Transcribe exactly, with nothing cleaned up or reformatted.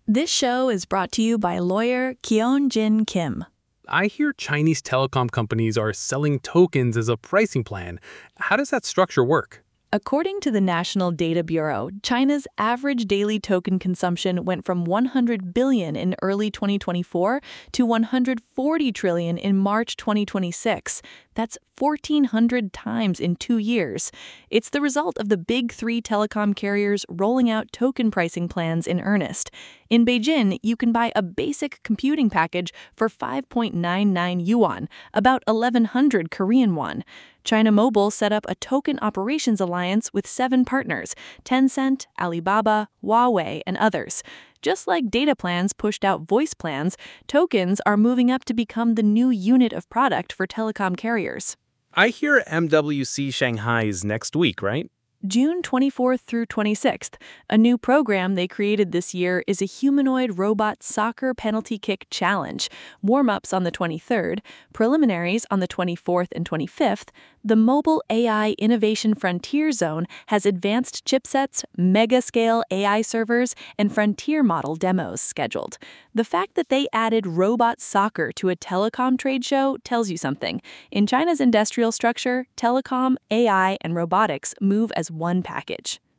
This show is brought to you by lawyer Keon Jin Kim. I hear Chinese telecom companies are selling tokens as a pricing plan. How does that structure work? According to the National Data Bureau, China's average daily token consumption went from one hundred billion in early twenty twenty-four to one hundred forty trillion in March twenty twenty-six. That's fourteen hundred times in two years. It's the result of the big three telecom carriers rolling out token pricing plans in earnest. In Beijing, you can buy a basic computing package for five point nine nine yuan, about eleven hundred Korean won. China Mobile set up a token operations alliance with seven partners: Tencent, Alibaba, Huawei, and others. Just like data plans pushed out voice plans, tokens are moving up to become the new unit of product for telecom carriers. I hear M W C Shanghai is next week, right? June twenty-fourth through twenty-sixth, a new program they created this year is a humanoid robot soccer penalty kick challenge. Warm-ups on the twenty-third, preliminaries on the twenty-fourth and twenty-fifth. The Mobile A I Innovation Frontier Zone has advanced chipsets, mega-scale A I servers, and frontier model demos scheduled. The fact that they added robot soccer to a telecom trade show tells you something. In China's industrial structure, telecom, A I, and robotics move as one package.